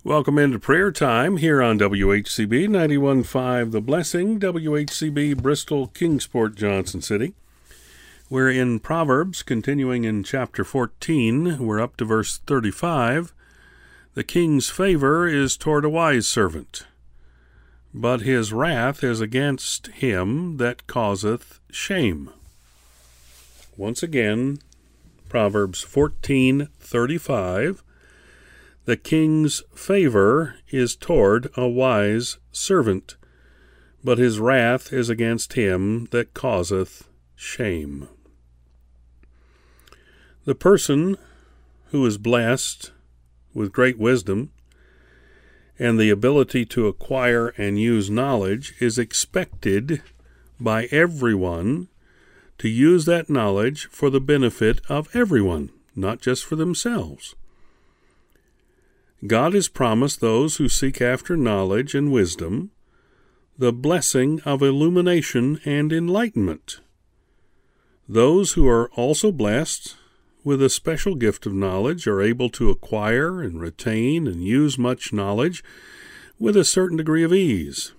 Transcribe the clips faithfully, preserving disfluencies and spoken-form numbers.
Welcome into prayer time here on W H C B ninety-one point five The Blessing, W H C B Bristol, Kingsport, Johnson City. We're in Proverbs, continuing in chapter fourteen. We're up to verse thirty-five. The king's favor is toward a wise servant, but his wrath is against him that causeth shame. Once again, Proverbs fourteen thirty-five. The king's favor is toward a wise servant, but his wrath is against him that causeth shame. The person who is blessed with great wisdom and the ability to acquire and use knowledge is expected by everyone to use that knowledge for the benefit of everyone, not just for themselves. God has promised those who seek after knowledge and wisdom the blessing of illumination and enlightenment. Those who are also blessed with a special gift of knowledge are able to acquire and retain and use much knowledge with a certain degree of ease.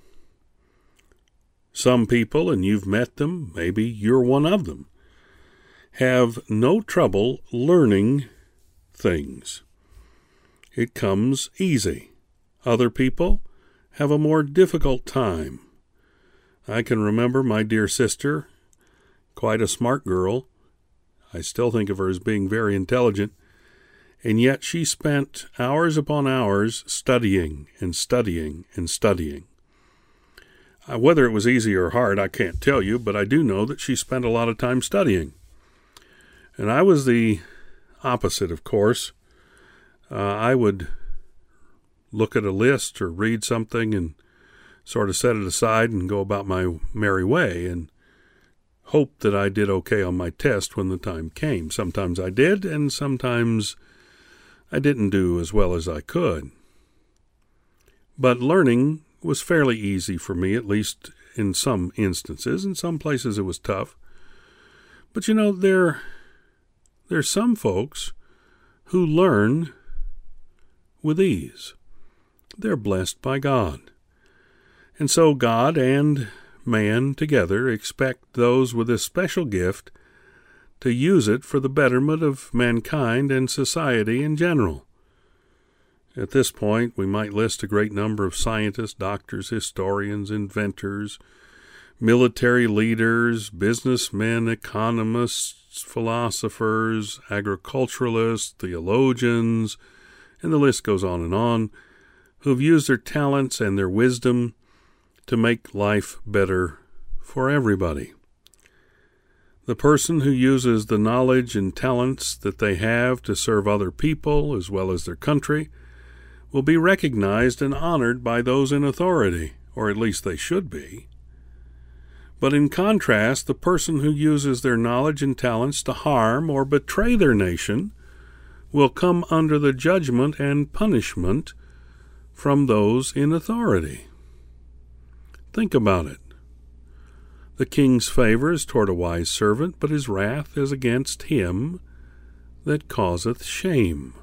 Some people, and you've met them, maybe you're one of them, have no trouble learning things. It comes easy. Other people have a more difficult time. I can remember my dear sister, quite a smart girl. I still think of her as being very intelligent, and yet she spent hours upon hours studying and studying and studying. Uh, whether it was easy or hard, I can't tell you, but I do know that she spent a lot of time studying. And I was the opposite, of course. Uh, I would look at a list or read something and sort of set it aside and go about my merry way and hope that I did okay on my test when the time came. Sometimes I did, and sometimes I didn't do as well as I could. But learning was fairly easy for me, at least in some instances. In some places it was tough. But you know, there, there's some folks who learn with ease. They're blessed by God. And so God and man together expect those with a special gift to use it for the betterment of mankind and society in general. At this point, we might list a great number of scientists, doctors, historians, inventors, military leaders, businessmen, economists, philosophers, agriculturalists, theologians, and the list goes on and on, who've used their talents and their wisdom to make life better for everybody. The person who uses the knowledge and talents that they have to serve other people as well as their country will be recognized and honored by those in authority, or at least they should be. But in contrast, the person who uses their knowledge and talents to harm or betray their nation will come under the judgment and punishment from those in authority. Think about it. The king's favor is toward a wise servant, but his wrath is against him that causeth shame.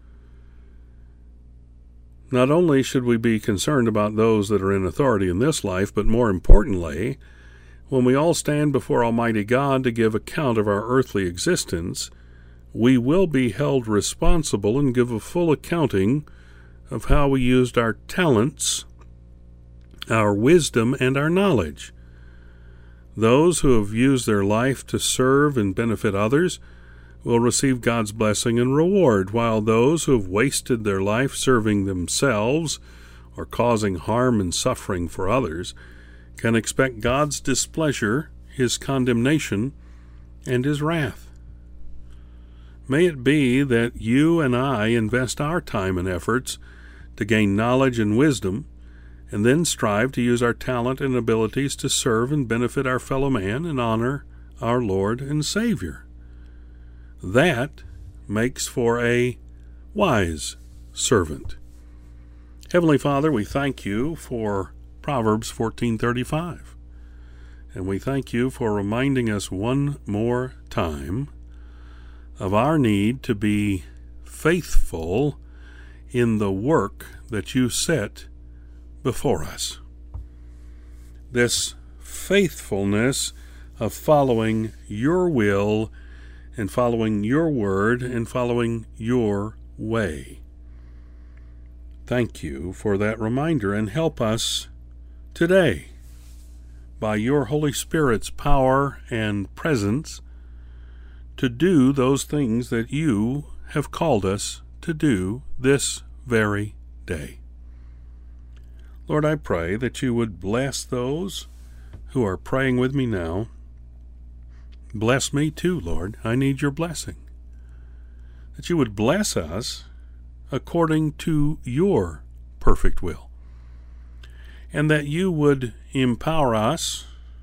Not only should we be concerned about those that are in authority in this life, but more importantly, when we all stand before Almighty God to give account of our earthly existence, we will be held responsible and give a full accounting of how we used our talents, our wisdom, and our knowledge. Those who have used their life to serve and benefit others will receive God's blessing and reward, while those who have wasted their life serving themselves or causing harm and suffering for others can expect God's displeasure, His condemnation, and His wrath. May it be that you and I invest our time and efforts to gain knowledge and wisdom, and then strive to use our talent and abilities to serve and benefit our fellow man and honor our Lord and Savior. That makes for a wise servant. Heavenly Father, we thank you for Proverbs fourteen thirty-five, and we thank you for reminding us one more time of our need to be faithful in the work that you set before us. This faithfulness of following your will and following your word and following your way. Thank you for that reminder, and help us today, by your Holy Spirit's power and presence, to do those things that you have called us to do this very day. Lord, I pray that you would bless those who are praying with me now. Bless me too, Lord. I need your blessing. That you would bless us according to your perfect will, and that you would empower us,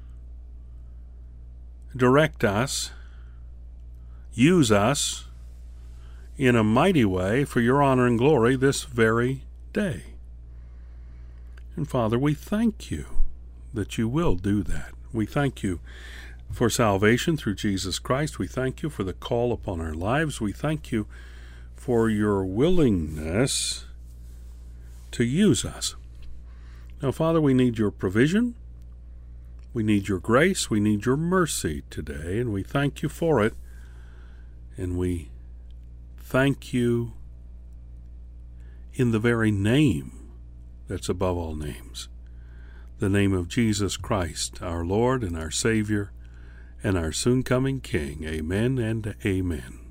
direct us, use us in a mighty way for your honor and glory this very day. And Father, we thank you that you will do that. We thank you for salvation through Jesus Christ. We thank you for the call upon our lives. We thank you for your willingness to use us. Now, Father, we need your provision. We need your grace. We need your mercy today, and we thank you for it. And we thank you in the very name that's above all names, the name of Jesus Christ, our Lord and our Savior, and our soon-coming King. Amen and amen.